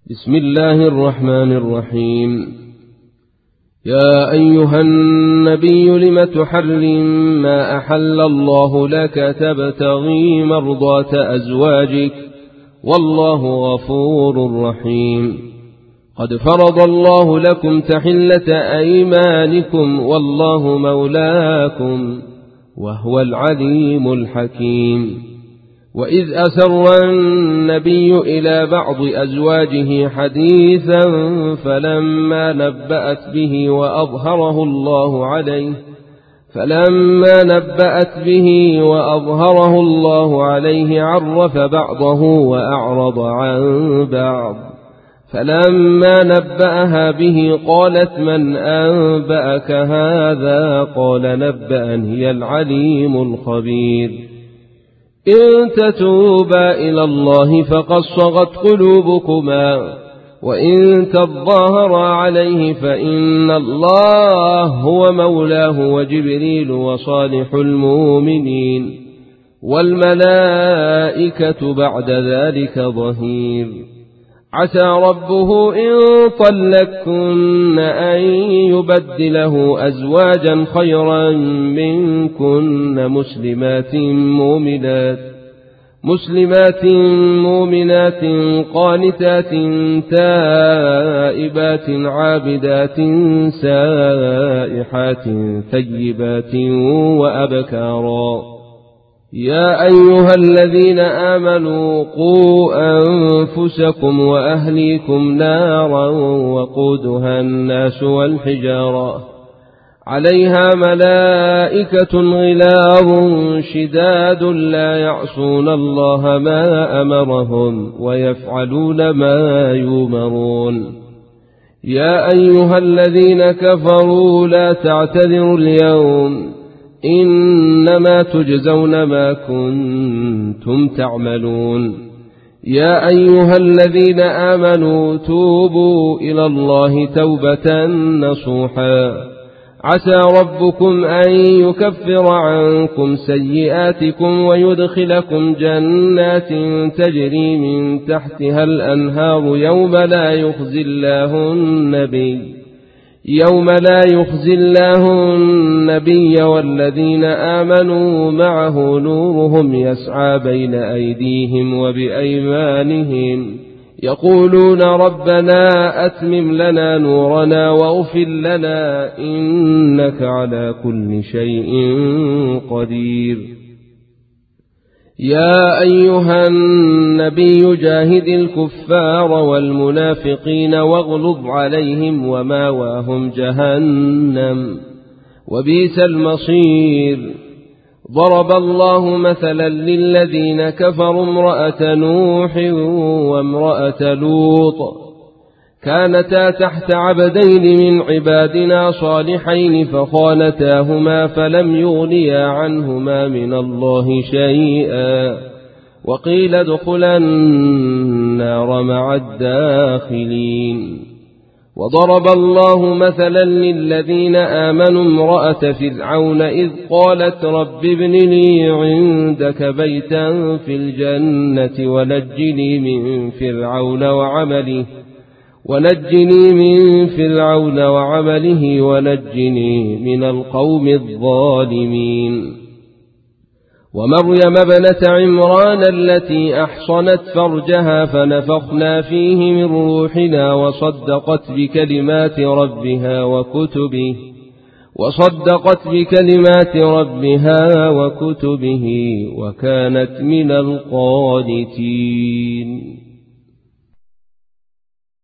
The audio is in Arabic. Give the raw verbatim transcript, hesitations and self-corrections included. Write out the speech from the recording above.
بسم الله الرحمن الرحيم. يا أيها النبي لم تحرم ما أحل الله لك تبتغي مرضات أزواجك والله غفور رحيم. قد فرض الله لكم تحلة أيمانكم والله مولاكم وهو العليم الحكيم. وإذ أسر النبي إلى بعض أزواجه حديثا فلما نبأت به وأظهره الله عليه فلما نبأت به وأظهره الله عليه عرف بعضه وأعرض عن بعض. فلما نبأها به قالت من أنبأك هذا؟ قال نبأني العليم الخبير. إن تتوبا إلى الله فقد صغت قلوبكما وإن تظاهرا عليه فإن الله هو مولاه وجبريل وصالح المؤمنين والملائكة بعد ذلك ظهير. عسى ربه إن طلقكن أن يبدله أزواجا خيرا منكن مسلمات مؤمنات مسلمات مؤمنات قانتات تائبات عابدات سائحات ثيبات وأبكارا. يا أيها الذين آمنوا قوا أنفسكم وأهليكم نارا وقودها الناس والحجارة عليها ملائكة غلاظ شداد لا يعصون الله ما أمرهم ويفعلون ما يؤمرون. يا أيها الذين كفروا لا تعتذروا اليوم إنما تجزون ما كنتم تعملون. يا أيها الذين آمنوا توبوا إلى الله توبة نصوحا عسى ربكم أن يكفر عنكم سيئاتكم ويدخلكم جنات تجري من تحتها الأنهار يوم لا يخزي الله النبي يوم لا يخزي الله النبي والذين آمنوا معه نورهم يسعى بين أيديهم وبأيمانهم يقولون ربنا أتمم لنا نورنا واغفر لنا إنك على كل شيء قدير. يا أيها النبي جاهد الكفار والمنافقين واغلظ عليهم وماواهم جهنم وبئس المصير. ضرب الله مثلا للذين كفروا امرأة نوح وامرأة لوط كانتا تحت عبدين من عبادنا صالحين فخانتاهما فلم يغنيا عنهما من الله شيئا وقيل ادخلا النار مع الداخلين. وضرب الله مثلا للذين آمنوا امرأة فرعون إذ قالت رب ابن لي عندك بيتا في الجنة ونجني من فرعون وعمله ونجني من فرعون وعمله ونجني من القوم الظالمين. ومريم ابنة عمران التي أحصنت فرجها فنفخنا فيه من روحنا وصدقت بكلمات ربها وكتبه وصدقت بكلمات ربها وكتبه وكانت من القانتين.